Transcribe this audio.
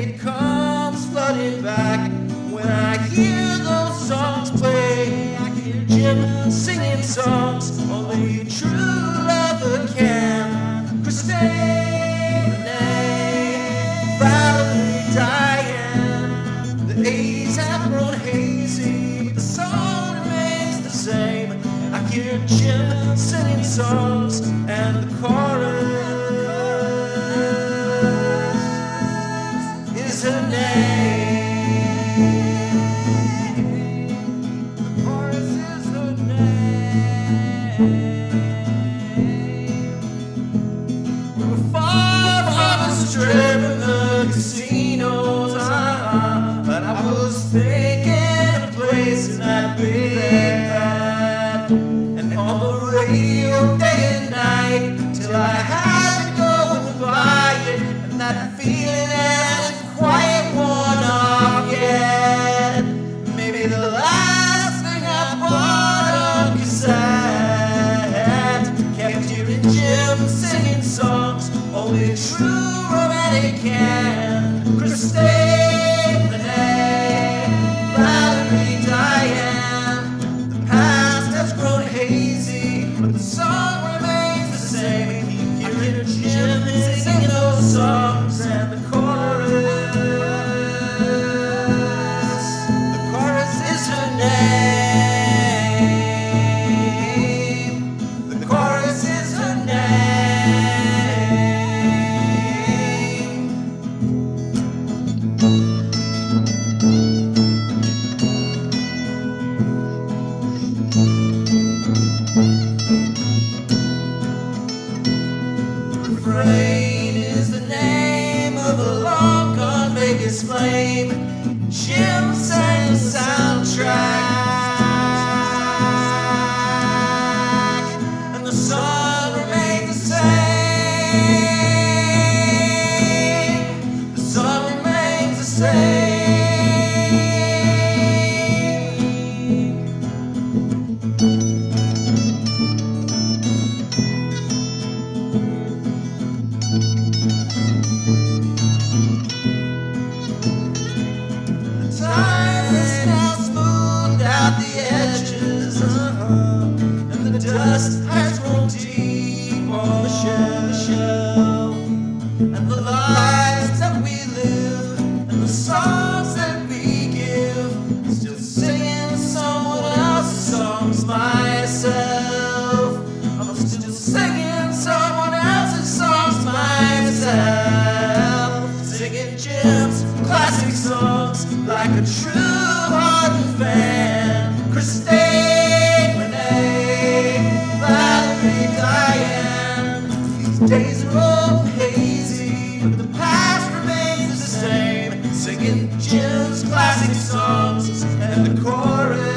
it comes flooding back. When I hear those songs play, I hear Jim singing songs only a true lover can. Christine, Renee, Valerie, Diane. The 80s have grown hazy, but the song remains the same. I hear Jim singing songs and the chorus is her name. The chorus is her name. We were far from the strip and the casinos, but I was thinking of a place in that big bad, and on the radio day and night, till I had to go and buy it, and that feeling hasn't quite worn off yet. Maybe the last thing I bought on cassette, kept hearing Jim singing songs only a true romantic can. Christine, Renee, Valerie, Diane. The past has grown hazy, but the song remains the same. Keep hearing Jim singing those songs and the chorus is her name. The chorus is her name. Refrain is the name of a long gone Vegas flame. Jim sang the soundtrack, and the song remained the same. The song remains the same. Time has now smoothed out the edges, and the dust has grown deep on the shelf, and the lives that we live, and the songs that we give, still singing someone else's songs myself. I'm still singing someone else's songs myself, singing Jim's classic songs like a true-hearted fan. Christine, Renee, Valerie, Diane. These days are all hazy, but the past remains the same. Singing Jim's classic songs and the chorus